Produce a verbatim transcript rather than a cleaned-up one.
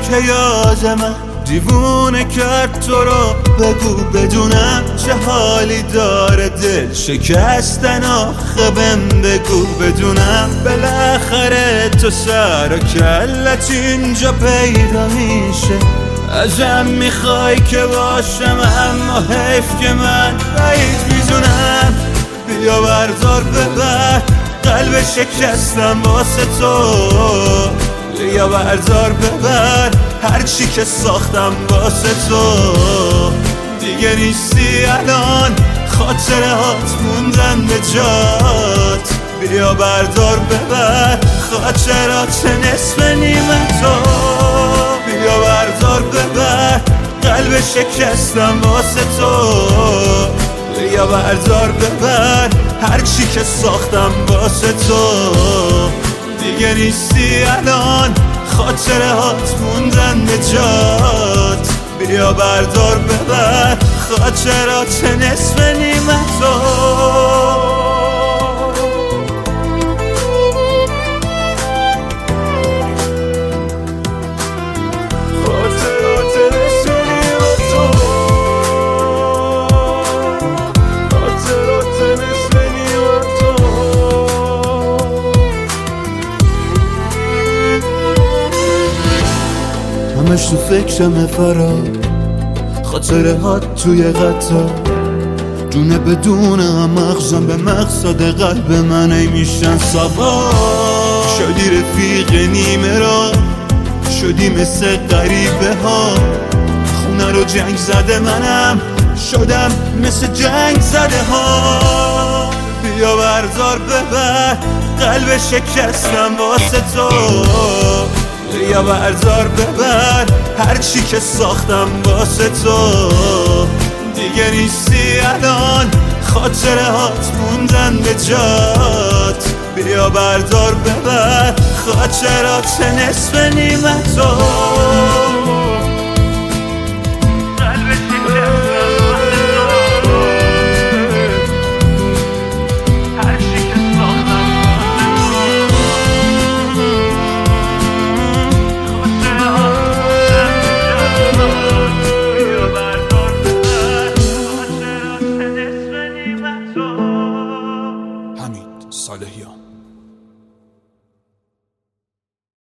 که یاد من دیوونه کرد تو رو. بگو بدونم چه حالی داره دل شکستن، آخه بهم بگو بدونم بالاخره تو سر و کلت اینجا پیدا میشه. ازم میخوای که باشم اما حیف که من بعید میدونم. بیا بردار ببر قلب شکستم واسه تو. بیا بردار ببر هرچی که ساختم واسه تو. دیگه نیستی الان خاطره هات موندن به جات. بیا بردار ببر خاطرات نصف نیمه تو. بیا بردار ببر قلب شکستم واسه تو. بیا بردار ببر هرچی که ساختم واسه تو. دیگه نیستی الان خاطره هات موندن به جات. بیا بردار ببر خاطرات نصف نیمه تو. همش تو فکرمه فرار، خاطره هات توی قطار. دونه بدونه مغزم به مقصد قلب من ای میشن سوار. شدی رفیق نیمه را، شدی مثل غریبه ها. خونه رو جنگ زده منم شدم مثل جنگ زده ها. بیا بردار ببر قلب شکستم واسه تو. بیا بردار ببر هرچی که ساختم واسه تو. دیگه نیستی الان خاطره هات موندن به جات. بیا بردار ببر خاطرات نصف نیمه تو. حمید صالحیان.